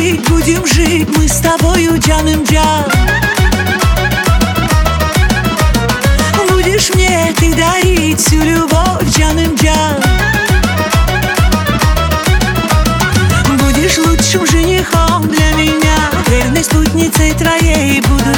будем жить мы с тобою джаном-джан. Будешь мне ты дарить всю любовь джаном-джан. Будешь лучшим женихом для меня, верной спутницей твоей буду